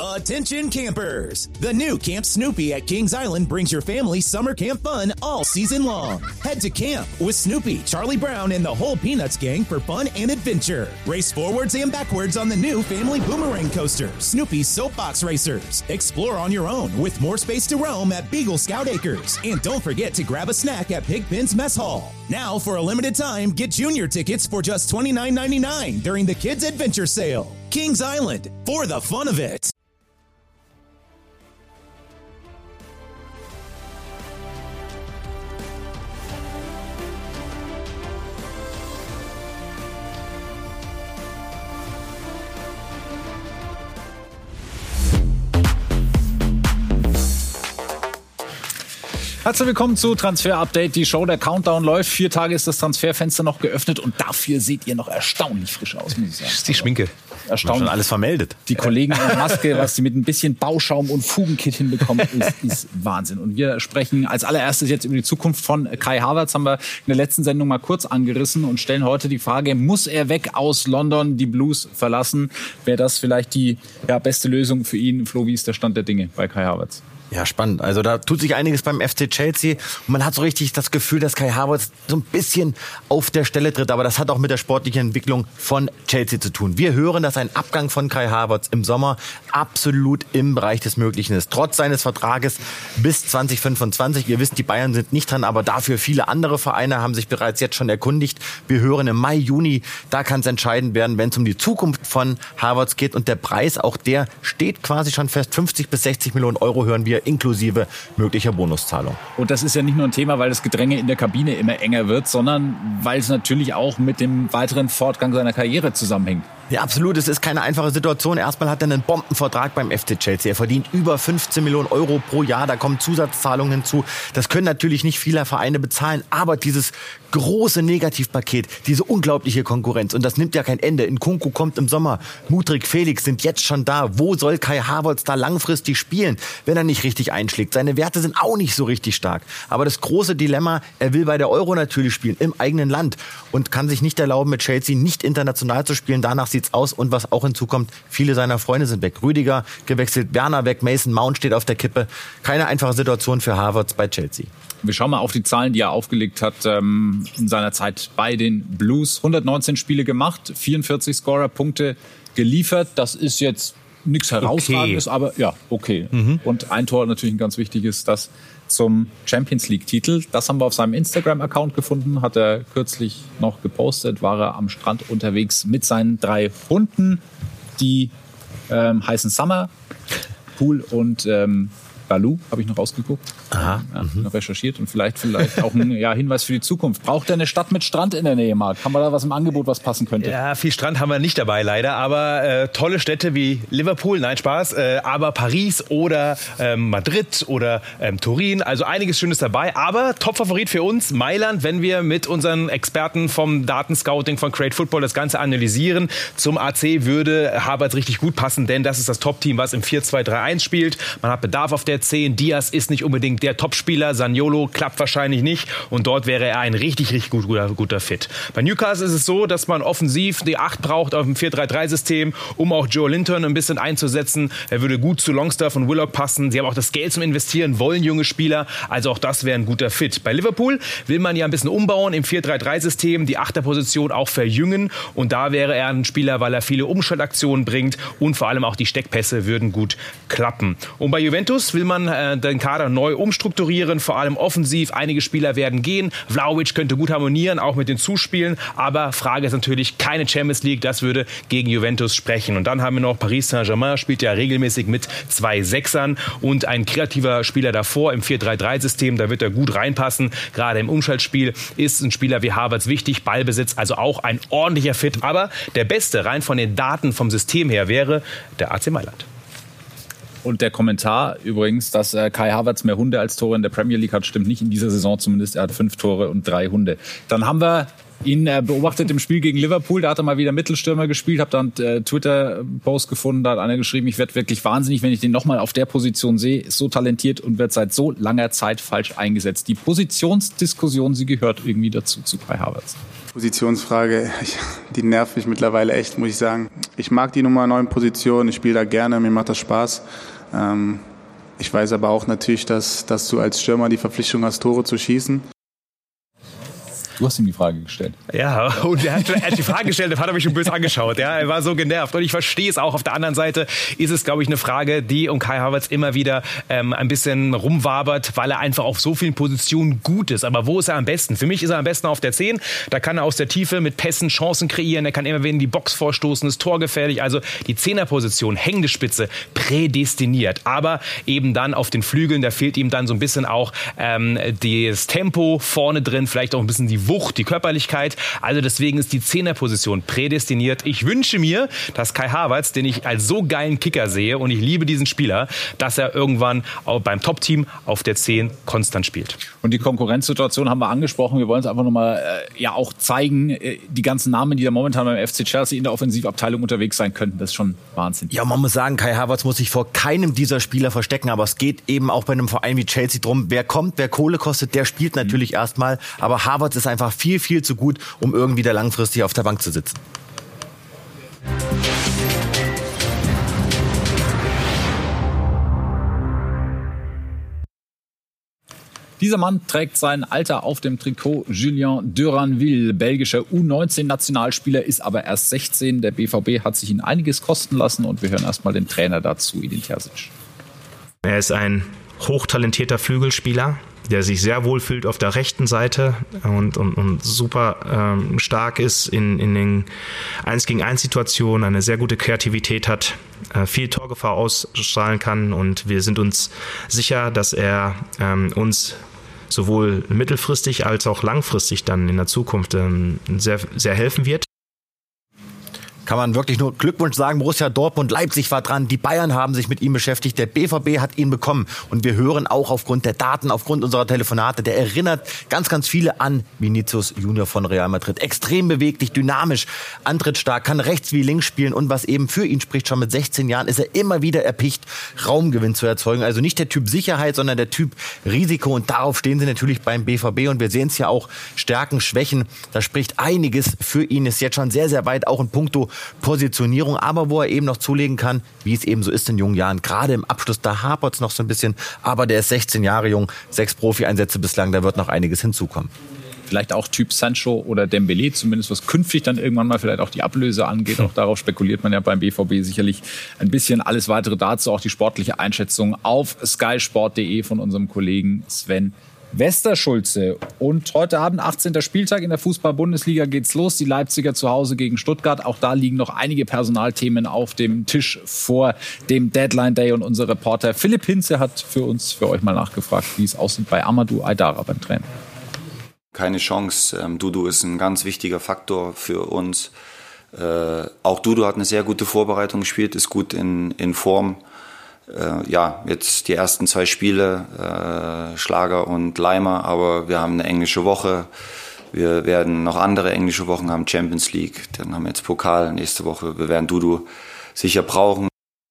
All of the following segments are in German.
Attention campers! The new Camp Snoopy at Kings Island brings your family summer camp fun all season long. Head to camp with Snoopy, Charlie Brown, and the whole Peanuts gang for fun and adventure. Race forwards and backwards on the new family boomerang coaster, Snoopy's Soapbox Racers. Explore on your own with more space to roam at Beagle Scout Acres. And don't forget to grab a snack at Pigpen's Mess Hall. Now, for a limited time, get junior tickets for just $29.99 during the Kids Adventure Sale. Kings Island, for the fun of it. Herzlich willkommen zu Transfer Update, die Show. Der Countdown läuft. 4 Tage ist das Transferfenster noch geöffnet und dafür seht ihr noch erstaunlich frisch aus, muss ich sagen. Das ist die Schminke. Erstaunlich. Schon alles vermeldet. Die Kollegen in Maske, was sie mit ein bisschen Bauschaum und Fugenkit hinbekommen, ist Wahnsinn. Und wir sprechen als allererstes jetzt über die Zukunft von Kai Havertz. Haben wir in der letzten Sendung mal kurz angerissen und stellen heute die Frage, muss er weg aus London, die Blues verlassen? Wäre das vielleicht die beste Lösung für ihn? Flo, wie ist der Stand der Dinge bei Kai Havertz? Ja, spannend. Also da tut sich einiges beim FC Chelsea und man hat so richtig das Gefühl, dass Kai Havertz so ein bisschen auf der Stelle tritt. Aber das hat auch mit der sportlichen Entwicklung von Chelsea zu tun. Wir hören, dass ein Abgang von Kai Havertz im Sommer absolut im Bereich des Möglichen ist. Trotz seines Vertrages bis 2025. Ihr wisst, die Bayern sind nicht dran, aber dafür viele andere Vereine haben sich bereits jetzt schon erkundigt. Wir hören im Mai, Juni, da kann es entscheidend werden, wenn es um die Zukunft von Havertz geht. Und der Preis, auch der steht quasi schon fest. 50 bis 60 Millionen Euro hören wir, inklusive möglicher Bonuszahlung. Und das ist ja nicht nur ein Thema, weil das Gedränge in der Kabine immer enger wird, sondern weil es natürlich auch mit dem weiteren Fortgang seiner Karriere zusammenhängt. Ja, absolut. Es ist keine einfache Situation. Erstmal hat er einen Bombenvertrag beim FC Chelsea. Er verdient über 15 Millionen Euro pro Jahr. Da kommen Zusatzzahlungen hinzu. Das können natürlich nicht viele Vereine bezahlen. Aber dieses große Negativpaket, diese unglaubliche Konkurrenz, und das nimmt ja kein Ende. Nkunku kommt im Sommer. Mudryk, Felix sind jetzt schon da. Wo soll Kai Havertz da langfristig spielen, wenn er nicht richtig einschlägt? Seine Werte sind auch nicht so richtig stark. Aber das große Dilemma, er will bei der Euro natürlich spielen, im eigenen Land. Und kann sich nicht erlauben, mit Chelsea nicht international zu spielen. Danach sieht's aus. Und was auch hinzukommt, viele seiner Freunde sind weg. Rüdiger gewechselt, Werner weg, Mason Mount steht auf der Kippe. Keine einfache Situation für Havertz bei Chelsea. Wir schauen mal auf die Zahlen, die er aufgelegt hat in seiner Zeit bei den Blues. 119 Spiele gemacht, 44 Scorer-Punkte geliefert. Das ist jetzt nichts Herausragendes, aber ja, okay. Und ein Tor natürlich ein ganz wichtiges, das zum Champions-League-Titel. Das haben wir auf seinem Instagram-Account gefunden, hat er kürzlich noch gepostet, war er am Strand unterwegs mit seinen 3 Hunden, die heißen Summer, Pool und Baloo, habe ich noch rausgeguckt. Aha. Noch recherchiert und vielleicht auch ein Hinweis für die Zukunft. Braucht er eine Stadt mit Strand in der Nähe, Marc? Haben wir da was im Angebot, was passen könnte? Ja, viel Strand haben wir nicht dabei leider, aber tolle Städte wie Liverpool, nein, Spaß, aber Paris oder Madrid oder Turin, also einiges Schönes dabei, aber Top-Favorit für uns, Mailand, wenn wir mit unseren Experten vom Datenscouting von Create Football das Ganze analysieren. Zum AC würde Havertz richtig gut passen, denn das ist das Top-Team, was im 4-2-3-1 spielt. Man hat Bedarf auf der 10, Diaz ist nicht unbedingt der Topspieler, Zaniolo klappt wahrscheinlich nicht und dort wäre er ein richtig guter Fit. Bei Newcastle ist es so, dass man offensiv die 8 braucht auf dem 4-3-3-System, um auch Joe Linton ein bisschen einzusetzen. Er würde gut zu Longstaff und Willock passen. Sie haben auch das Geld zum Investieren, wollen junge Spieler, also auch das wäre ein guter Fit. Bei Liverpool will man ja ein bisschen umbauen im 4-3-3-System, die 8er-Position auch verjüngen und da wäre er ein Spieler, weil er viele Umschaltaktionen bringt und vor allem auch die Steckpässe würden gut klappen. Und bei Juventus will man den Kader neu umstrukturieren, vor allem offensiv. Einige Spieler werden gehen. Vlahovic könnte gut harmonieren, auch mit den Zuspielen. Aber Frage ist natürlich, keine Champions League. Das würde gegen Juventus sprechen. Und dann haben wir noch Paris Saint-Germain, spielt ja regelmäßig mit 2 Sechsern und ein kreativer Spieler davor im 4-3-3-System. Da wird er gut reinpassen. Gerade im Umschaltspiel ist ein Spieler wie Havertz wichtig. Ballbesitz, also auch ein ordentlicher Fit. Aber der Beste, rein von den Daten vom System her, wäre der AC Mailand. Und der Kommentar übrigens, dass Kai Havertz mehr Hunde als Tore in der Premier League hat, stimmt nicht in dieser Saison zumindest. Er hat 5 Tore und 3 Hunde. Dann haben wir ihn beobachtet im Spiel gegen Liverpool. Da hat er mal wieder Mittelstürmer gespielt. Habe dann einen Twitter-Post gefunden. Da hat einer geschrieben, ich werde wirklich wahnsinnig, wenn ich den nochmal auf der Position sehe. Ist so talentiert und wird seit so langer Zeit falsch eingesetzt. Die Positionsdiskussion, sie gehört irgendwie dazu, zu Kai Havertz. Positionsfrage, die nervt mich mittlerweile echt, muss ich sagen. Ich mag die Nummer 9 Position, ich spiele da gerne, mir macht das Spaß. Ich weiß aber auch natürlich, dass du als Stürmer die Verpflichtung hast, Tore zu schießen. Du hast ihm die Frage gestellt. Ja, und er hat die Frage gestellt, da hat er mich schon böse angeschaut. Ja, er war so genervt. Und ich verstehe es auch. Auf der anderen Seite ist es, glaube ich, eine Frage, die um Kai Havertz immer wieder ein bisschen rumwabert, weil er einfach auf so vielen Positionen gut ist. Aber wo ist er am besten? Für mich ist er am besten auf der 10. Da kann er aus der Tiefe mit Pässen Chancen kreieren. Er kann immer wieder in die Box vorstoßen, ist torgefährlich. Also die 10er-Position, hängende Spitze, prädestiniert. Aber eben dann auf den Flügeln, da fehlt ihm dann so ein bisschen auch das Tempo vorne drin, vielleicht auch ein bisschen die Wucht, die Körperlichkeit. Also deswegen ist die 10er-Position prädestiniert. Ich wünsche mir, dass Kai Havertz, den ich als so geilen Kicker sehe und ich liebe diesen Spieler, dass er irgendwann auch beim Top-Team auf der 10 konstant spielt. Und die Konkurrenzsituation haben wir angesprochen. Wir wollen es einfach nochmal auch zeigen. Die ganzen Namen, die da momentan beim FC Chelsea in der Offensivabteilung unterwegs sein könnten, das ist schon Wahnsinn. Ja, man muss sagen, Kai Havertz muss sich vor keinem dieser Spieler verstecken. Aber es geht eben auch bei einem Verein wie Chelsea drum, wer kommt, wer Kohle kostet, der spielt natürlich erstmal. Aber Havertz ist einfach viel, viel zu gut, um irgendwie da langfristig auf der Bank zu sitzen. Dieser Mann trägt sein Alter auf dem Trikot. Julien Duranville, belgischer U19-Nationalspieler, ist aber erst 16. Der BVB hat sich ihn einiges kosten lassen und wir hören erstmal den Trainer dazu, Edin Terzic. Er ist ein hochtalentierter Flügelspieler, der sich sehr wohl fühlt auf der rechten Seite und super stark ist in den 1-gegen-1-Situationen, eine sehr gute Kreativität hat, viel Torgefahr ausstrahlen kann und wir sind uns sicher, dass er uns sowohl mittelfristig als auch langfristig dann in der Zukunft sehr, sehr helfen wird. Kann man wirklich nur Glückwunsch sagen. Borussia Dortmund, Leipzig war dran. Die Bayern haben sich mit ihm beschäftigt. Der BVB hat ihn bekommen. Und wir hören auch aufgrund der Daten, aufgrund unserer Telefonate, der erinnert ganz, ganz viele an Vinicius Junior von Real Madrid. Extrem beweglich, dynamisch, antrittsstark, kann rechts wie links spielen. Und was eben für ihn spricht, schon mit 16 Jahren ist er immer wieder erpicht, Raumgewinn zu erzeugen. Also nicht der Typ Sicherheit, sondern der Typ Risiko. Und darauf stehen sie natürlich beim BVB. Und wir sehen es ja auch, Stärken, Schwächen. Da spricht einiges für ihn. Ist jetzt schon sehr, sehr weit, auch in puncto Positionierung, aber wo er eben noch zulegen kann, wie es eben so ist in jungen Jahren. Gerade im Abschluss, da hapert es noch so ein bisschen, aber der ist 16 Jahre jung, 6 Profi-Einsätze bislang, da wird noch einiges hinzukommen. Vielleicht auch Typ Sancho oder Dembélé, zumindest was künftig dann irgendwann mal vielleicht auch die Ablöse angeht. Auch darauf spekuliert man ja beim BVB sicherlich ein bisschen. Alles weitere dazu, auch die sportliche Einschätzung auf skysport.de von unserem Kollegen Sven Westerschulze. Und heute Abend, 18. Spieltag in der Fußball-Bundesliga, geht's los. Die Leipziger zu Hause gegen Stuttgart. Auch da liegen noch einige Personalthemen auf dem Tisch vor dem Deadline Day. Und unser Reporter Philipp Hinze hat für euch mal nachgefragt, wie es aussieht bei Amadou Aidara beim Training. Keine Chance. Dudu ist ein ganz wichtiger Faktor für uns. Auch Dudu hat eine sehr gute Vorbereitung gespielt, ist gut in Form. Jetzt die ersten 2 Spiele, Schlager und Leimer, aber wir haben eine englische Woche. Wir werden noch andere englische Wochen haben, Champions League, dann haben wir jetzt Pokal nächste Woche. Wir werden Dudu sicher brauchen.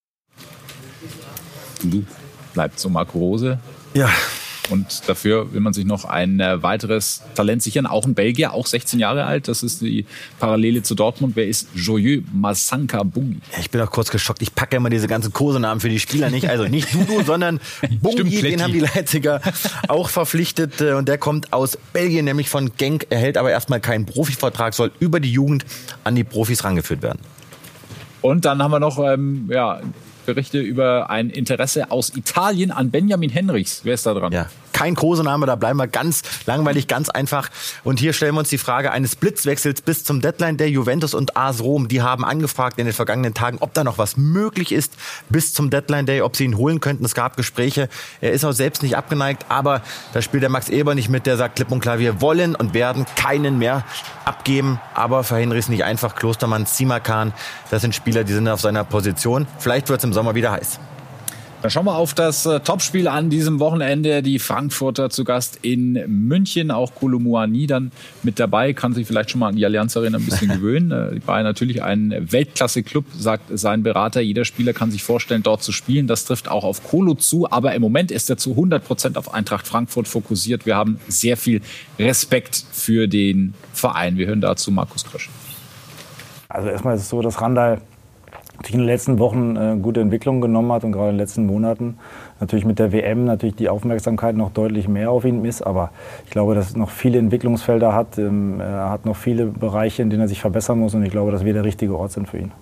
Dudu bleibt so Marco Rose. Ja. Und dafür will man sich noch ein weiteres Talent sichern. Auch ein Belgier, auch 16 Jahre alt. Das ist die Parallele zu Dortmund. Wer ist Joyeux Massanka Bungi? Ja, ich bin auch kurz geschockt. Ich packe ja immer diese ganzen Kosenamen für die Spieler nicht. Also nicht Dudu, sondern Bungi. Den haben die Leipziger auch verpflichtet. Und der kommt aus Belgien, nämlich von Genk. Erhält aber erstmal keinen Profivertrag, soll über die Jugend an die Profis rangeführt werden. Und dann haben wir noch Berichte über ein Interesse aus Italien an Benjamin Henrichs. Wer ist da dran? Ja, kein Kosename, da bleiben wir ganz langweilig, ganz einfach. Und hier stellen wir uns die Frage eines Blitzwechsels bis zum Deadline der Juventus und AS Rom. Die haben angefragt in den vergangenen Tagen, ob da noch was möglich ist bis zum Deadline Day, ob sie ihn holen könnten. Es gab Gespräche. Er ist auch selbst nicht abgeneigt, aber da spielt der Max Eber nicht mit. Der sagt klipp und klar, wir wollen und werden keinen mehr abgeben. Aber für Henrichs nicht einfach. Klostermann, Simakan, das sind Spieler, die sind auf seiner Position. Vielleicht wird es im Sommer wieder heiß. Dann schauen wir auf das Topspiel an diesem Wochenende. Die Frankfurter zu Gast in München. Auch Kolo Muani dann mit dabei. Kann sich vielleicht schon mal an die Allianz Arena ein bisschen gewöhnen. Die Bayern natürlich ein Weltklasse-Club, sagt sein Berater. Jeder Spieler kann sich vorstellen, dort zu spielen. Das trifft auch auf Kolo zu. Aber im Moment ist er zu 100% auf Eintracht Frankfurt fokussiert. Wir haben sehr viel Respekt für den Verein. Wir hören dazu Markus Krösch. Also erstmal ist es so, dass Randall in den letzten Wochen gute Entwicklungen genommen hat und gerade in den letzten Monaten natürlich mit der WM natürlich die Aufmerksamkeit noch deutlich mehr auf ihn ist. Aber ich glaube, dass er noch viele Entwicklungsfelder hat. Er hat noch viele Bereiche, in denen er sich verbessern muss. Und ich glaube, dass wir der richtige Ort sind für ihn.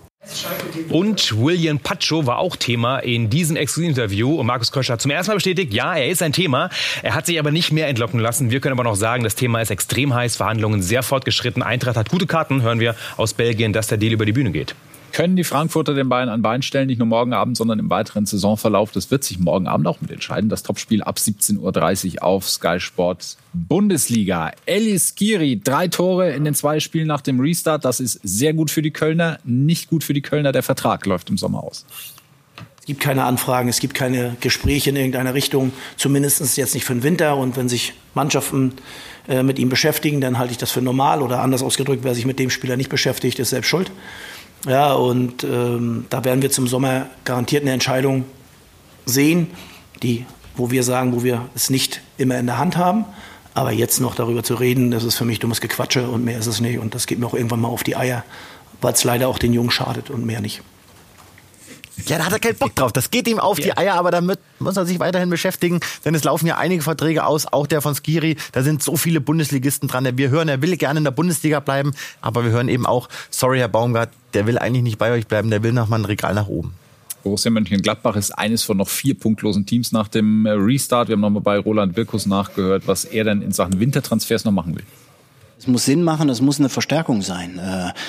Und William Pacho war auch Thema in diesem Exklusivinterview. Und Markus Krösch hat zum ersten Mal bestätigt, ja, er ist ein Thema. Er hat sich aber nicht mehr entlocken lassen. Wir können aber noch sagen, das Thema ist extrem heiß, Verhandlungen sehr fortgeschritten. Eintracht hat gute Karten, hören wir aus Belgien, dass der Deal über die Bühne geht. Können die Frankfurter den Bayern an Bein stellen, nicht nur morgen Abend, sondern im weiteren Saisonverlauf. Das wird sich morgen Abend auch mit entscheiden. Das Topspiel ab 17:30 Uhr auf Sky Sport Bundesliga. Elis Skiri, 3 Tore in den 2 Spielen nach dem Restart. Das ist sehr gut für die Kölner, nicht gut für die Kölner. Der Vertrag läuft im Sommer aus. Es gibt keine Anfragen, es gibt keine Gespräche in irgendeiner Richtung, zumindest jetzt nicht für den Winter. Und wenn sich Mannschaften mit ihm beschäftigen, dann halte ich das für normal. Oder anders ausgedrückt, wer sich mit dem Spieler nicht beschäftigt, ist selbst schuld. Ja, und da werden wir zum Sommer garantiert eine Entscheidung sehen, wo wir sagen, wo wir es nicht immer in der Hand haben. Aber jetzt noch darüber zu reden, das ist für mich dummes Gequatsche und mehr ist es nicht. Und das geht mir auch irgendwann mal auf die Eier, weil es leider auch den Jungen schadet und mehr nicht. Ja, da hat er keinen Bock drauf. Das geht ihm auf die Eier, aber damit muss er sich weiterhin beschäftigen, denn es laufen ja einige Verträge aus, auch der von Skiri. Da sind so viele Bundesligisten dran. Wir hören, er will gerne in der Bundesliga bleiben, aber wir hören eben auch, sorry Herr Baumgart, der will eigentlich nicht bei euch bleiben, der will noch mal ein Regal nach oben. Borussia Mönchengladbach ist eines von noch 4 punktlosen Teams nach dem Restart. Wir haben nochmal bei Roland Wirkus nachgehört, was er denn in Sachen Wintertransfers noch machen will. Es muss Sinn machen, es muss eine Verstärkung sein.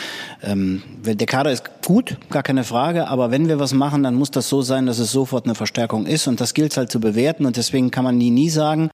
Der Kader ist gut, gar keine Frage, aber wenn wir was machen, dann muss das so sein, dass es sofort eine Verstärkung ist und das gilt halt zu bewerten und deswegen kann man nie sagen.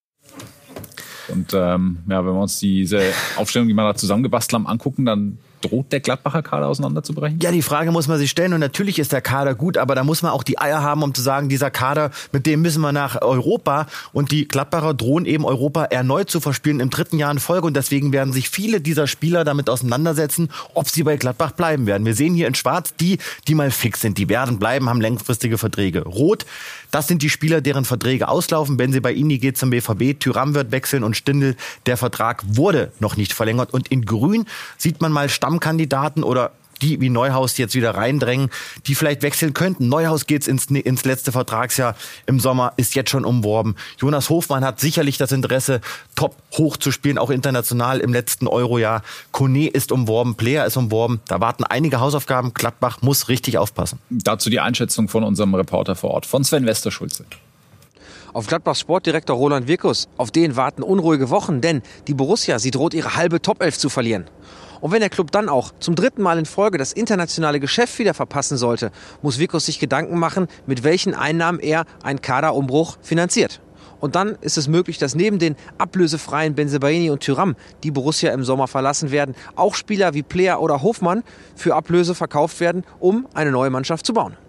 Und wenn wir uns diese Aufstellung, die wir da zusammengebastelt haben, angucken, dann droht der Gladbacher Kader auseinanderzubrechen? Ja, die Frage muss man sich stellen und natürlich ist der Kader gut, aber da muss man auch die Eier haben, um zu sagen, dieser Kader, mit dem müssen wir nach Europa und die Gladbacher drohen eben Europa erneut zu verspielen im 3. Jahr in Folge und deswegen werden sich viele dieser Spieler damit auseinandersetzen, ob sie bei Gladbach bleiben werden. Wir sehen hier in Schwarz die mal fix sind, die werden bleiben, haben langfristige Verträge. Rot, das sind die Spieler, deren Verträge auslaufen. Bensebaini geht zum BVB, Thuram wird wechseln und Stindl, der Vertrag wurde noch nicht verlängert. Und in Grün sieht man mal Stammkandidaten oder die wie Neuhaus jetzt wieder reindrängen, die vielleicht wechseln könnten. Neuhaus geht's ins letzte Vertragsjahr im Sommer, ist jetzt schon umworben. Jonas Hofmann hat sicherlich das Interesse, top hoch zu spielen, auch international im letzten Eurojahr. Kone ist umworben, Player ist umworben. Da warten einige Hausaufgaben. Gladbach muss richtig aufpassen. Dazu die Einschätzung von unserem Reporter vor Ort, von Sven Westerschulze. Auf Gladbachs Sportdirektor Roland Wirkus, auf den warten unruhige Wochen, denn die Borussia, sie droht ihre halbe Top-11 zu verlieren. Und wenn der Club dann auch zum 3. Mal in Folge das internationale Geschäft wieder verpassen sollte, muss Wirkus sich Gedanken machen, mit welchen Einnahmen er einen Kaderumbruch finanziert. Und dann ist es möglich, dass neben den ablösefreien Bensebaini und Thuram, die Borussia im Sommer verlassen werden, auch Spieler wie Player oder Hofmann für Ablöse verkauft werden, um eine neue Mannschaft zu bauen.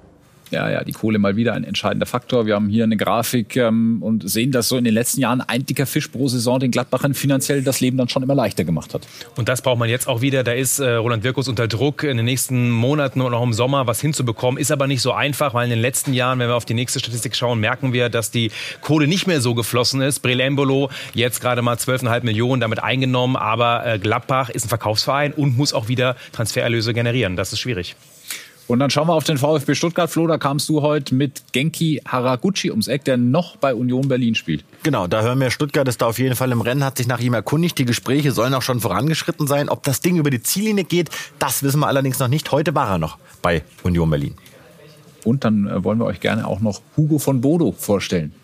Ja, die Kohle mal wieder ein entscheidender Faktor. Wir haben hier eine Grafik und sehen, dass so in den letzten Jahren ein dicker Fisch pro Saison den Gladbachern finanziell das Leben dann schon immer leichter gemacht hat. Und das braucht man jetzt auch wieder. Da ist Roland Wirkus unter Druck, in den nächsten Monaten und auch im Sommer was hinzubekommen. Ist aber nicht so einfach, weil in den letzten Jahren, wenn wir auf die nächste Statistik schauen, merken wir, dass die Kohle nicht mehr so geflossen ist. Breel-Embolo jetzt gerade mal 12,5 Millionen damit eingenommen. Aber Gladbach ist ein Verkaufsverein und muss auch wieder Transfererlöse generieren. Das ist schwierig. Und dann schauen wir auf den VfB Stuttgart. Flo, da kamst du heute mit Genki Haraguchi ums Eck, der noch bei Union Berlin spielt. Genau, da hören wir, Stuttgart ist da auf jeden Fall im Rennen, hat sich nach ihm erkundigt. Die Gespräche sollen auch schon vorangeschritten sein. Ob das Ding über die Ziellinie geht, das wissen wir allerdings noch nicht. Heute war er noch bei Union Berlin. Und dann wollen wir euch gerne auch noch Hugo von Bodo vorstellen.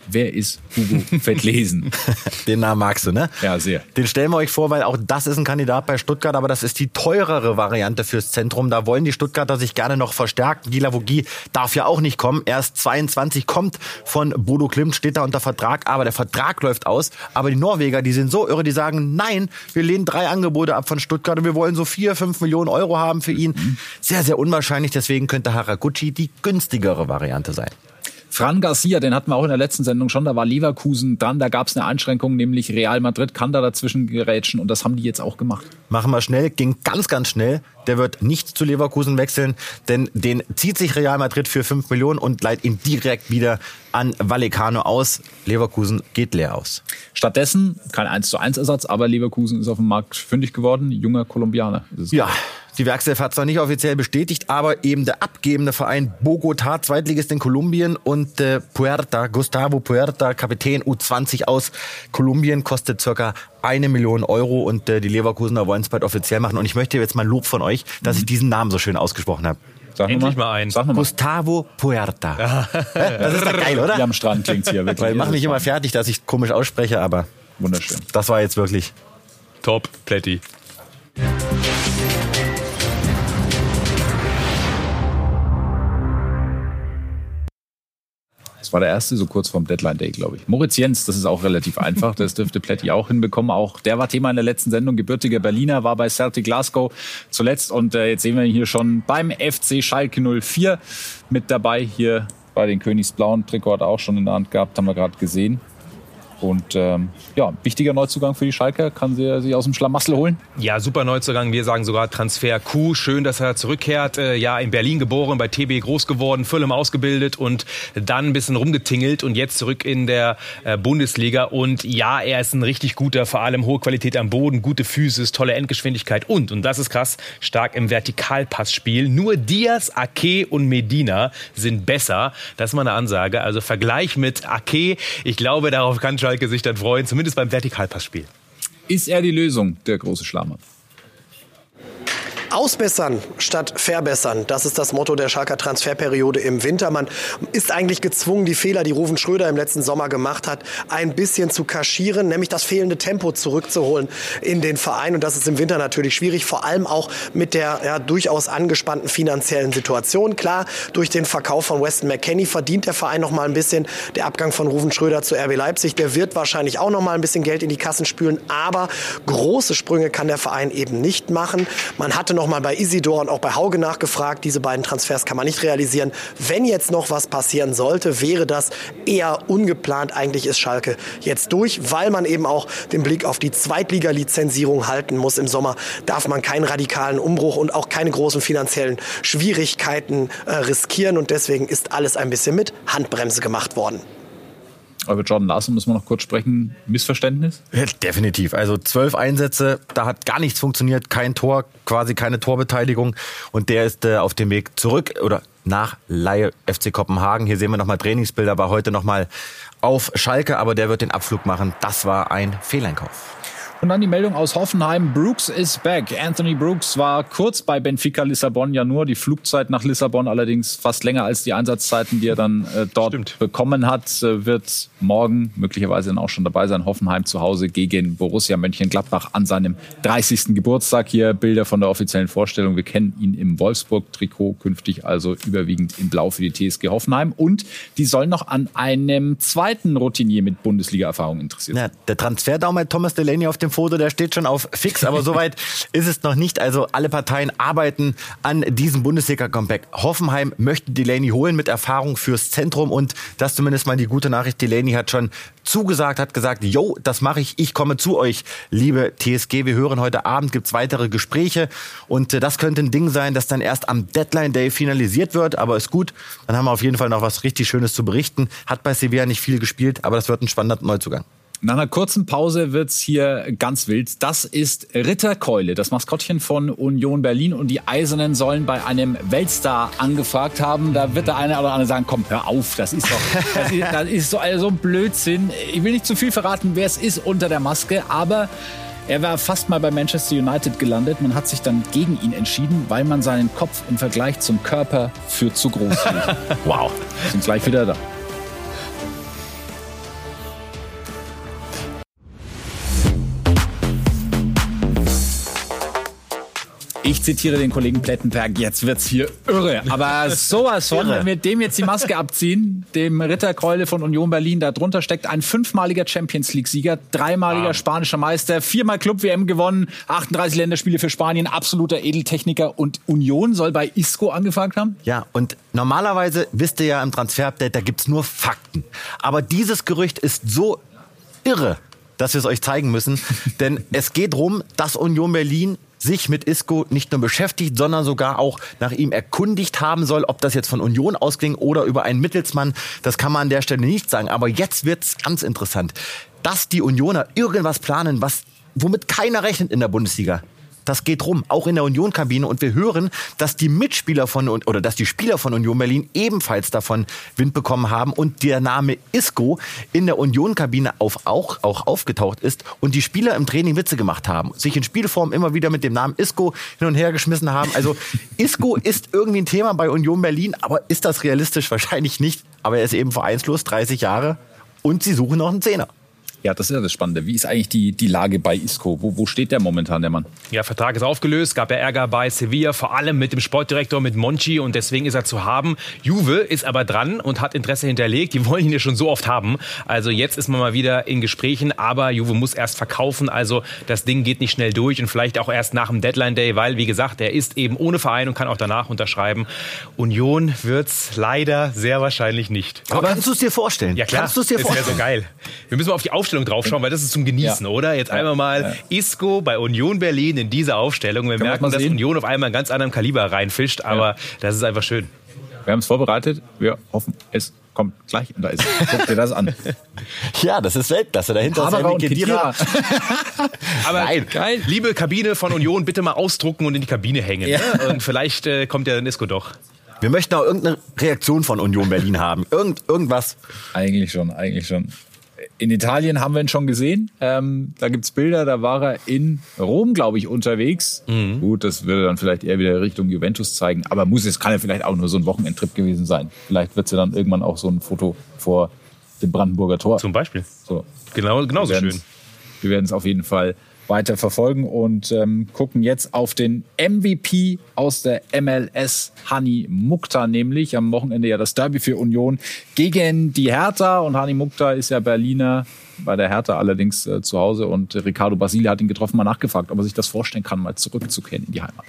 Wer ist Hugo Vettlesen? Den Namen magst du, ne? Ja, sehr. Den stellen wir euch vor, weil auch das ist ein Kandidat bei Stuttgart, aber das ist die teurere Variante fürs Zentrum. Da wollen die Stuttgarter sich gerne noch verstärken. Gila Vogie darf ja auch nicht kommen. Erst 22, kommt von Bodo Klimt, steht da unter Vertrag, aber der Vertrag läuft aus. Aber die Norweger, die sind so irre, die sagen, nein, wir lehnen 3 Angebote ab von Stuttgart und wir wollen so 4-5 Millionen Euro haben für ihn. Sehr, sehr unwahrscheinlich, deswegen könnte Haraguchi die günstigere Variante sein. Fran Garcia, den hatten wir auch in der letzten Sendung schon, da war Leverkusen dran, da gab es eine Einschränkung, nämlich Real Madrid kann da dazwischen gerätschen und das haben die jetzt auch gemacht. Machen wir schnell, ging ganz, ganz schnell. Der wird nicht zu Leverkusen wechseln, denn den zieht sich Real Madrid für 5 Millionen und leiht ihn direkt wieder an Vallecano aus. Leverkusen geht leer aus. Stattdessen kein 1:1 Ersatz, aber Leverkusen ist auf dem Markt fündig geworden, junger Kolumbianer. Ja, die Werkself hat zwar nicht offiziell bestätigt, aber eben der abgebende Verein Bogotá, Zweitligist in Kolumbien und Gustavo Puerta, Kapitän U20 aus Kolumbien, kostet circa 1 Million Euro und die Leverkusener wollen es bald offiziell machen. Und ich möchte jetzt mal Lob von euch, dass ich diesen Namen so schön ausgesprochen habe. Sag endlich mal einen. Gustavo Puerta. Das ist doch geil, oder? Hier am Strand klingt's hier wirklich. Weil ich mache mich immer fertig, dass ich komisch ausspreche, aber wunderschön. Das war jetzt wirklich top, Plätti. Das war der erste, so kurz vorm Deadline Day, glaube ich. Moritz Jens, das ist auch relativ einfach. Das dürfte Plätti auch hinbekommen. Auch der war Thema in der letzten Sendung. Gebürtiger Berliner, war bei Celtic Glasgow zuletzt. Und jetzt sehen wir ihn hier schon beim FC Schalke 04 mit dabei. Hier bei den Königsblauen. Trikot hat er auch schon in der Hand gehabt, haben wir gerade gesehen. Und wichtiger Neuzugang für die Schalker. Kann sie sich aus dem Schlamassel holen? Ja, super Neuzugang. Wir sagen sogar Transfer Q. Schön, dass er zurückkehrt. In Berlin geboren, bei TB groß geworden, Fulham ausgebildet und dann ein bisschen rumgetingelt und jetzt zurück in der Bundesliga. Und ja, er ist ein richtig guter, vor allem hohe Qualität am Boden, gute Physis, tolle Endgeschwindigkeit und das ist krass, stark im Vertikalpassspiel. Nur Diaz, Ake und Medina sind besser. Das ist mal eine Ansage. Also Vergleich mit Ake. Ich glaube, darauf kann Schalke sich dann freuen, zumindest beim Vertikalpassspiel. Ist er die Lösung, der große Schlamann? Ausbessern statt verbessern. Das ist das Motto der Schalker Transferperiode im Winter. Man ist eigentlich gezwungen, die Fehler, die Ruven Schröder im letzten Sommer gemacht hat, ein bisschen zu kaschieren, nämlich das fehlende Tempo zurückzuholen in den Verein. Und das ist im Winter natürlich schwierig, vor allem auch mit der durchaus angespannten finanziellen Situation. Klar, durch den Verkauf von Weston McKennie verdient der Verein noch mal ein bisschen. Der Abgang von Ruven Schröder zu RB Leipzig, der wird wahrscheinlich auch noch mal ein bisschen Geld in die Kassen spülen. Aber große Sprünge kann der Verein eben nicht machen. Man hatte noch mal bei Isidor und auch bei Hauge nachgefragt. Diese beiden Transfers kann man nicht realisieren. Wenn jetzt noch was passieren sollte, wäre das eher ungeplant. Eigentlich ist Schalke jetzt durch, weil man eben auch den Blick auf die Zweitliga-Lizenzierung halten muss. Im Sommer darf man keinen radikalen Umbruch und auch keine großen finanziellen Schwierigkeiten riskieren. Und deswegen ist alles ein bisschen mit Handbremse gemacht worden. Aber mit Jordan Larson müssen wir noch kurz sprechen. Missverständnis? Ja, definitiv. Also 12 Einsätze, da hat gar nichts funktioniert. Kein Tor, quasi keine Torbeteiligung. Und der ist auf dem Weg zurück oder nach Leihe FC Kopenhagen. Hier sehen wir nochmal Trainingsbilder, war heute nochmal auf Schalke. Aber der wird den Abflug machen. Das war ein Fehleinkauf. Und dann die Meldung aus Hoffenheim. Brooks is back. Anthony Brooks war kurz bei Benfica Lissabon ja nur. Die Flugzeit nach Lissabon allerdings fast länger als die Einsatzzeiten, die er dann dort bekommen hat. Wird morgen möglicherweise dann auch schon dabei sein. Hoffenheim zu Hause gegen Borussia Mönchengladbach an seinem 30. Geburtstag. Hier Bilder von der offiziellen Vorstellung. Wir kennen ihn im Wolfsburg-Trikot, künftig also überwiegend in Blau für die TSG Hoffenheim. Und die sollen noch an einem zweiten Routinier mit Bundesliga-Erfahrung interessiert sein. Ja, der Transferdaum bei Thomas Delaney auf dem Foto, der steht schon auf fix, aber soweit ist es noch nicht. Also alle Parteien arbeiten an diesem Bundesliga-Comeback. Hoffenheim möchte Delaney holen mit Erfahrung fürs Zentrum und das zumindest mal die gute Nachricht. Delaney hat schon zugesagt, hat gesagt, yo, das mache ich komme zu euch, liebe TSG. Wir hören heute Abend, gibt's weitere Gespräche und das könnte ein Ding sein, das dann erst am Deadline Day finalisiert wird, aber ist gut. Dann haben wir auf jeden Fall noch was richtig Schönes zu berichten. Hat bei Sevilla nicht viel gespielt, aber das wird ein spannender Neuzugang. Nach einer kurzen Pause wird's hier ganz wild. Das ist Ritterkeule, das Maskottchen von Union Berlin. Und die Eisernen sollen bei einem Weltstar angefragt haben. Da wird der eine oder andere sagen, komm, hör auf, das ist so ein Blödsinn. Ich will nicht zu viel verraten, wer es ist unter der Maske, aber er war fast mal bei Manchester United gelandet. Man hat sich dann gegen ihn entschieden, weil man seinen Kopf im Vergleich zum Körper für zu groß hielt. Wow. Wir sind gleich wieder da. Ich zitiere den Kollegen Plettenberg, jetzt wird's hier irre. Aber sowas von, wenn wir dem jetzt die Maske abziehen, dem Ritterkeule von Union Berlin, da drunter steckt ein 5-maliger Champions-League-Sieger, 3-maliger spanischer Meister, 4-mal Club-WM gewonnen, 38 Länderspiele für Spanien, absoluter Edeltechniker. Und Union soll bei Isco angefragt haben? Ja, und normalerweise, wisst ihr ja im Transfer-Update, da gibt's nur Fakten. Aber dieses Gerücht ist so irre, dass wir es euch zeigen müssen. Denn es geht darum, dass Union Berlin sich mit Isco nicht nur beschäftigt, sondern sogar auch nach ihm erkundigt haben soll, ob das jetzt von Union ausging oder über einen Mittelsmann. Das kann man an der Stelle nicht sagen. Aber jetzt wird's ganz interessant, dass die Unioner irgendwas planen, womit keiner rechnet in der Bundesliga. Das geht rum, auch in der Union-Kabine. Und wir hören, dass die Spieler von Union Berlin ebenfalls davon Wind bekommen haben und der Name Isco in der Union-Kabine auch aufgetaucht ist und die Spieler im Training Witze gemacht haben, sich in Spielform immer wieder mit dem Namen Isco hin und her geschmissen haben. Also Isco ist irgendwie ein Thema bei Union Berlin, aber ist das realistisch? Wahrscheinlich nicht. Aber er ist eben vereinslos, 30 Jahre und sie suchen noch einen Zehner. Ja, das ist ja das Spannende. Wie ist eigentlich die Lage bei Isco? Wo steht der momentan, der Mann? Ja, Vertrag ist aufgelöst, gab ja Ärger bei Sevilla, vor allem mit dem Sportdirektor, mit Monchi, und deswegen ist er zu haben. Juve ist aber dran und hat Interesse hinterlegt. Die wollen ihn ja schon so oft haben. Also jetzt ist man mal wieder in Gesprächen, aber Juve muss erst verkaufen. Also das Ding geht nicht schnell durch und vielleicht auch erst nach dem Deadline-Day, weil, wie gesagt, er ist eben ohne Verein und kann auch danach unterschreiben. Union wird's leider sehr wahrscheinlich nicht. Aber kannst du es dir vorstellen? Ja, klar. Kannst du es dir vorstellen? Das wäre so geil. Wir müssen mal auf die Aufstellung draufschauen, weil das ist zum Genießen, oder? Jetzt einmal mal Isco bei Union Berlin in dieser Aufstellung. Wir merken, dass Union auf einmal einen ganz anderen Kaliber reinfischt, aber das ist einfach schön. Wir haben es vorbereitet. Wir hoffen, es kommt gleich. Und da ist es. Guck dir das an. Ja, das ist Weltklasse. Dahinter ist und Khedira. Aber nein, geil. Liebe Kabine von Union, bitte mal ausdrucken und in die Kabine hängen. Ja. Ne? Und vielleicht kommt ja dann Isco doch. Wir möchten auch irgendeine Reaktion von Union Berlin haben. Irgendwas. Eigentlich schon. In Italien haben wir ihn schon gesehen. Da gibt's Bilder, da war er in Rom, glaube ich, unterwegs. Mhm. Gut, das würde dann vielleicht eher wieder Richtung Juventus zeigen. Aber kann ja vielleicht auch nur so ein Wochenendtrip gewesen sein. Vielleicht wird's ja dann irgendwann auch so ein Foto vor dem Brandenburger Tor. Zum Beispiel. So. Genauso schön. Wir werden es auf jeden Fall weiter verfolgen und gucken jetzt auf den MVP aus der MLS, Hani Mukhtar, nämlich am Wochenende ja das Derby für Union gegen die Hertha, und Hani Mukhtar ist ja Berliner, bei der Hertha allerdings zu Hause, und Ricardo Basile hat ihn getroffen, mal nachgefragt, ob er sich das vorstellen kann, mal zurückzukehren in die Heimat.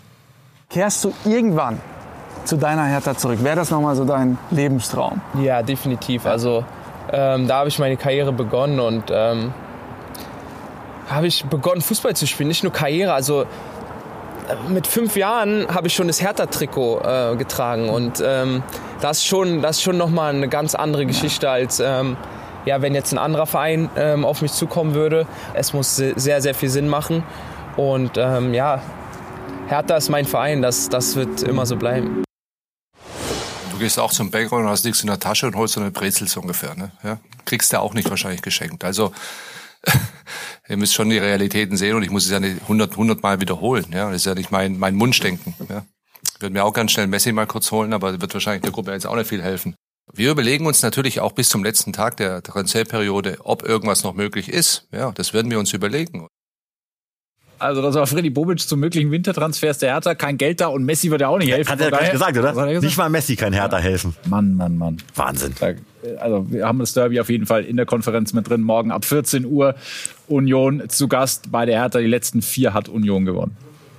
Kehrst du irgendwann zu deiner Hertha zurück? Wäre das nochmal so dein Lebenstraum? Ja, definitiv. Also da habe ich meine Karriere begonnen und habe ich begonnen, Fußball zu spielen, nicht nur Karriere. Also mit 5 Jahren habe ich schon das Hertha-Trikot getragen, und das ist schon nochmal eine ganz andere Geschichte als wenn jetzt ein anderer Verein auf mich zukommen würde. Es muss sehr, sehr viel Sinn machen, und Hertha ist mein Verein, das wird immer so bleiben. Du gehst auch zum Bäcker und hast nichts in der Tasche und holst so eine Brezel so ungefähr. Ne? Ja? Kriegst du auch nicht wahrscheinlich geschenkt. Also ihr müsst schon die Realitäten sehen, und ich muss es ja nicht 100 Mal wiederholen. Ja? Das ist ja nicht mein Wunschdenken. Ja? Ich würde mir auch ganz schnell Messi mal kurz holen, aber das wird wahrscheinlich der Gruppe jetzt auch nicht viel helfen. Wir überlegen uns natürlich auch bis zum letzten Tag der Transferperiode, ob irgendwas noch möglich ist. Ja, das werden wir uns überlegen. Also das war Freddy Bobic zu möglichen Wintertransfers der Hertha. Kein Geld da, und Messi wird ja auch nicht helfen. Hat er gleich gesagt, oder? Nicht mal Messi kann Hertha helfen. Mann. Wahnsinn. Also wir haben das Derby auf jeden Fall in der Konferenz mit drin. Morgen ab 14 Uhr Union zu Gast bei der Hertha. Die letzten 4 hat Union gewonnen.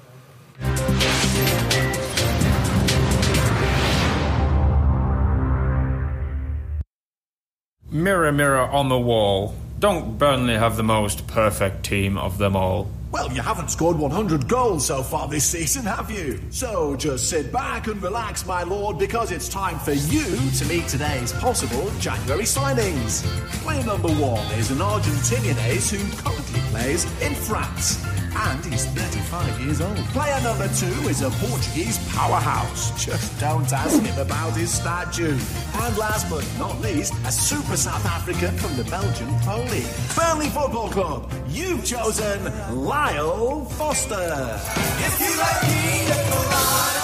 Mirror, mirror on the wall. Don't Burnley have the most perfect team of them all? Well, you haven't scored 100 goals so far this season, have you? So just sit back and relax, my lord, because it's time for you to meet today's possible January signings. Player number 1 is an Argentinian ace who currently plays in France, and he's 35 years old. Player number 2 is a Portuguese powerhouse. Just don't ask him about his statue. And last but not least, a super South African from the Belgian Pro League. Burnley Football Club, you've chosen Lyle Foster. If you like me,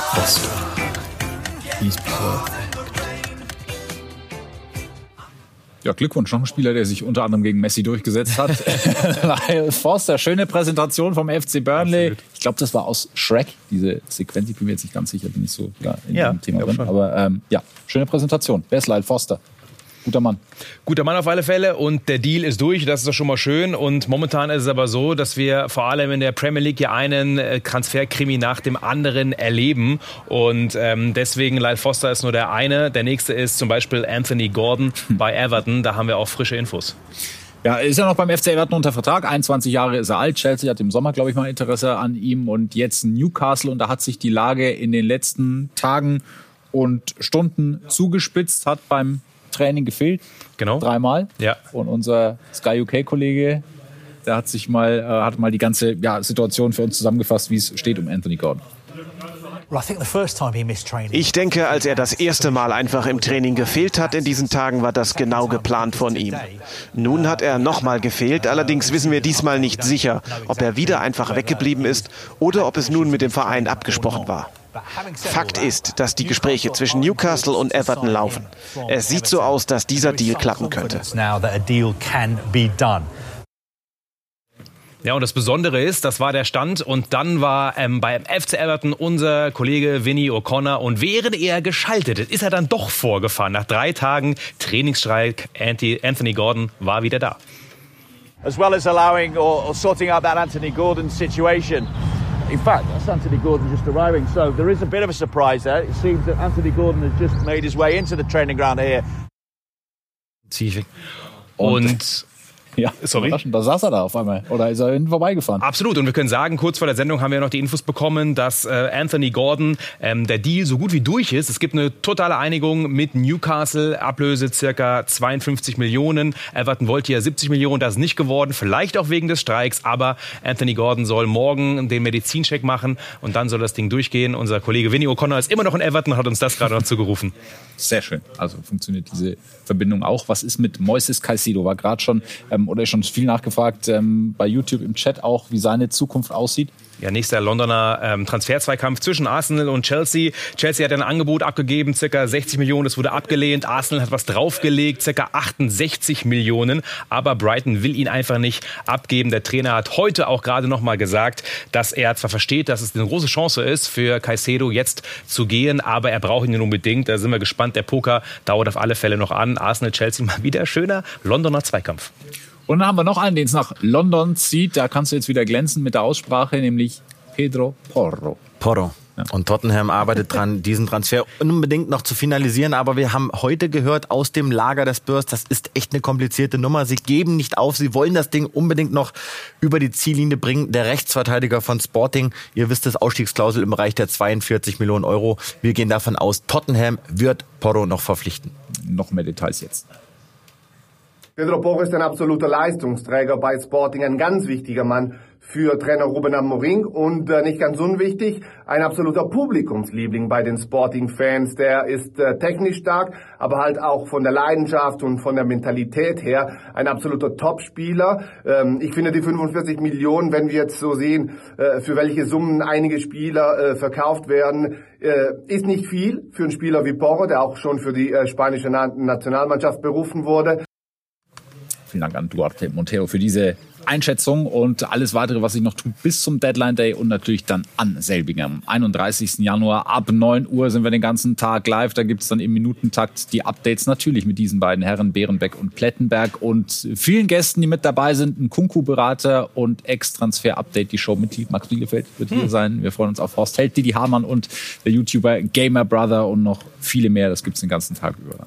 Foster. He's perfect. Ja, Glückwunsch, noch ein Spieler, der sich unter anderem gegen Messi durchgesetzt hat. Lyle Foster, schöne Präsentation vom FC Burnley. Absolut. Ich glaube, das war aus Shrek, diese Sequenz. Ich bin mir jetzt nicht ganz sicher, bin ich so in dem Thema drin. Aber schöne Präsentation. Wer ist Lyle Foster? Guter Mann. Guter Mann auf alle Fälle und der Deal ist durch, das ist doch schon mal schön. Und momentan ist es aber so, dass wir vor allem in der Premier League ja einen Transferkrimi nach dem anderen erleben. Und deswegen, Lyle Foster ist nur der eine. Der nächste ist zum Beispiel Anthony Gordon bei Everton. Da haben wir auch frische Infos. Ja, ist ja noch beim FC Everton unter Vertrag. 21 Jahre ist er alt. Chelsea hat im Sommer, glaube ich, mal Interesse an ihm. Und jetzt Newcastle. Und da hat sich die Lage in den letzten Tagen und Stunden zugespitzt, hat beim Training gefehlt. Genau. 3-mal. Ja. Und unser Sky UK-Kollege, der hat mal die ganze Situation für uns zusammengefasst, wie es steht um Anthony Gordon. Ich denke, als er das erste Mal einfach im Training gefehlt hat in diesen Tagen, war das genau geplant von ihm. Nun hat er nochmal gefehlt, allerdings wissen wir diesmal nicht sicher, ob er wieder einfach weggeblieben ist oder ob es nun mit dem Verein abgesprochen war. Fakt ist, dass die Gespräche zwischen Newcastle und Everton laufen. Es sieht so aus, dass dieser Deal klappen könnte. Ja, und das Besondere ist, das war der Stand und dann war beim FC Everton unser Kollege Vinny O'Connor und während er geschaltet ist, ist er dann doch vorgefahren. Nach 3 Tagen Trainingsstreik, Anthony Gordon war wieder da. As well as allowing or sorting out that Anthony Gordon situation. In fact, that's Anthony Gordon just arriving, so there is a bit of a surprise there. It seems that Anthony Gordon has just made his way into the training ground here. Und ja, sorry. Da saß er da auf einmal. Oder ist er hinten vorbeigefahren? Absolut. Und wir können sagen, kurz vor der Sendung haben wir noch die Infos bekommen, dass Anthony Gordon, der Deal so gut wie durch ist. Es gibt eine totale Einigung mit Newcastle. Ablöse circa 52 Millionen. Everton wollte ja 70 Millionen. Das ist nicht geworden. Vielleicht auch wegen des Streiks. Aber Anthony Gordon soll morgen den Medizincheck machen. Und dann soll das Ding durchgehen. Unser Kollege Vinny O'Connor ist immer noch in Everton, hat uns das gerade noch zugerufen. Sehr schön. Also funktioniert diese Verbindung auch. Was ist mit Moises Caicedo? War gerade schon oder ist schon viel nachgefragt bei YouTube im Chat auch, wie seine Zukunft aussieht. Ja, nächster Londoner Transferzweikampf zwischen Arsenal und Chelsea. Chelsea hat ein Angebot abgegeben, ca. 60 Millionen, das wurde abgelehnt. Arsenal hat was draufgelegt, ca. 68 Millionen. Aber Brighton will ihn einfach nicht abgeben. Der Trainer hat heute auch gerade noch mal gesagt, dass er zwar versteht, dass es eine große Chance ist, für Caicedo jetzt zu gehen, aber er braucht ihn unbedingt. Da sind wir gespannt. Der Poker dauert auf alle Fälle noch an. Arsenal-Chelsea mal wieder schöner Londoner Zweikampf. Und dann haben wir noch einen, den es nach London zieht. Da kannst du jetzt wieder glänzen mit der Aussprache, nämlich Pedro Porro. Porro. Ja. Und Tottenham arbeitet dran, diesen Transfer unbedingt noch zu finalisieren. Aber wir haben heute gehört aus dem Lager des Spurs, das ist echt eine komplizierte Nummer. Sie geben nicht auf, sie wollen das Ding unbedingt noch über die Ziellinie bringen. Der Rechtsverteidiger von Sporting, ihr wisst, das Ausstiegsklausel im Bereich der 42 Millionen Euro. Wir gehen davon aus, Tottenham wird Porro noch verpflichten. Noch mehr Details jetzt. Pedro Porro ist ein absoluter Leistungsträger bei Sporting, ein ganz wichtiger Mann für Trainer Ruben Amorim und nicht ganz unwichtig, ein absoluter Publikumsliebling bei den Sporting-Fans. Der ist technisch stark, aber halt auch von der Leidenschaft und von der Mentalität her ein absoluter Topspieler. Ich finde die 45 Millionen, wenn wir jetzt so sehen, für welche Summen einige Spieler verkauft werden, ist nicht viel für einen Spieler wie Porro, der auch schon für die spanische Nationalmannschaft berufen wurde. Vielen Dank an Duarte Montero für diese Einschätzung und alles weitere, was sich noch tut bis zum Deadline Day und natürlich dann an selbigen. Am 31. Januar ab 9 Uhr sind wir den ganzen Tag live. Da gibt es dann im Minutentakt die Updates natürlich mit diesen beiden Herren, Behrenbeck und Plettenberg und vielen Gästen, die mit dabei sind. Ein Kunku-Berater und Ex-Transfer-Update. Die Show-Mitglied Max Bielefeld wird hier sein. Wir freuen uns auf Horst Held, Didi Hamann und der YouTuber Gamer Brother und noch viele mehr. Das gibt es den ganzen Tag über.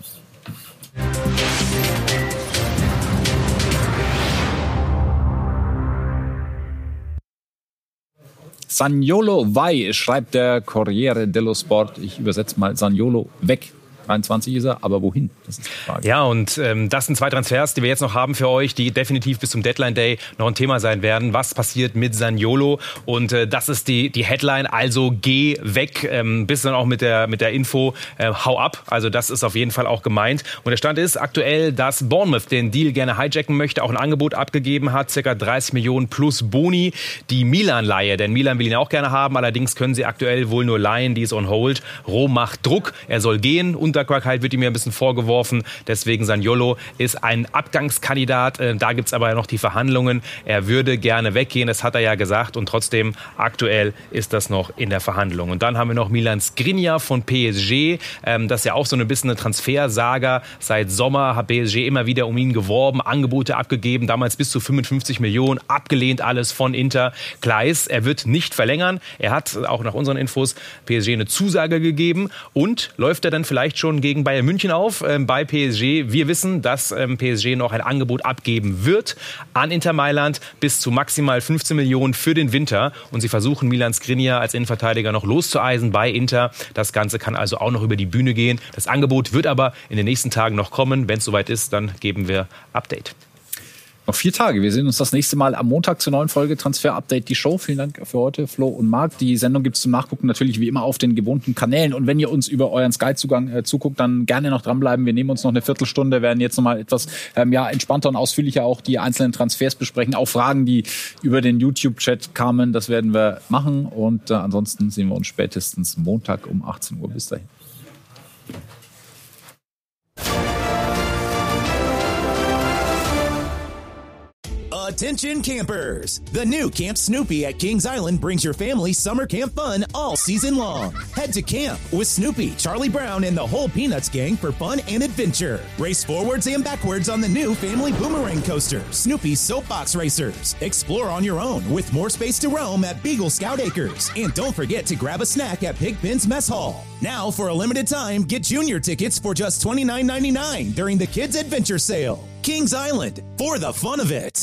Zaniolo vai, schreibt der Corriere dello Sport. Ich übersetze mal Zaniolo weg. 23 ist er, aber wohin? Das ist die Frage. Ja, und das sind 2 Transfers, die wir jetzt noch haben für euch, die definitiv bis zum Deadline Day noch ein Thema sein werden. Was passiert mit Zaniolo? Und das ist die Headline, also geh weg. Bis dann auch mit der Info, hau ab. Also das ist auf jeden Fall auch gemeint. Und der Stand ist aktuell, dass Bournemouth den Deal gerne hijacken möchte, auch ein Angebot abgegeben hat, ca. 30 Millionen plus Boni. Die Milan-Leihe, denn Milan will ihn auch gerne haben, allerdings können sie aktuell wohl nur leihen, die ist on hold. Rom macht Druck, er soll gehen und Undankbarkeit wird ihm ja ein bisschen vorgeworfen. Deswegen Zaniolo ist ein Abgangskandidat. Da gibt es aber noch die Verhandlungen. Er würde gerne weggehen, das hat er ja gesagt. Und trotzdem, aktuell ist das noch in der Verhandlung. Und dann haben wir noch Milan Skriniar von PSG. Das ist ja auch so ein bisschen eine Transfersaga. Seit Sommer hat PSG immer wieder um ihn geworben, Angebote abgegeben. Damals bis zu 55 Millionen. Abgelehnt alles von Inter. Klar ist, er wird nicht verlängern. Er hat auch nach unseren Infos PSG eine Zusage gegeben. Und läuft er dann vielleicht schon gegen Bayern München auf bei PSG? Wir wissen, dass PSG noch ein Angebot abgeben wird an Inter Mailand bis zu maximal 15 Millionen für den Winter. Und sie versuchen, Milan Skriniar als Innenverteidiger noch loszueisen bei Inter. Das Ganze kann also auch noch über die Bühne gehen. Das Angebot wird aber in den nächsten Tagen noch kommen. Wenn es soweit ist, dann geben wir Update. Noch 4 Tage. Wir sehen uns das nächste Mal am Montag zur neuen Folge Transfer Update, die Show. Vielen Dank für heute, Flo und Marc. Die Sendung gibt es zum Nachgucken natürlich wie immer auf den gewohnten Kanälen. Und wenn ihr uns über euren Sky-Zugang zuguckt, dann gerne noch dranbleiben. Wir nehmen uns noch eine Viertelstunde, werden jetzt nochmal etwas entspannter und ausführlicher auch die einzelnen Transfers besprechen. Auch Fragen, die über den YouTube-Chat kamen, das werden wir machen. Und ansonsten sehen wir uns spätestens Montag um 18 Uhr. Bis dahin. Attention campers! The new Camp Snoopy at Kings Island brings your family summer camp fun all season long. Head to camp with Snoopy, Charlie Brown, and the whole Peanuts gang for fun and adventure. Race forwards and backwards on the new family boomerang coaster, Snoopy's Soapbox Racers. Explore on your own with more space to roam at Beagle Scout Acres. And don't forget to grab a snack at Pigpen's Mess Hall. Now, for a limited time, get junior tickets for just $29.99 during the Kids Adventure Sale. Kings Island, for the fun of it.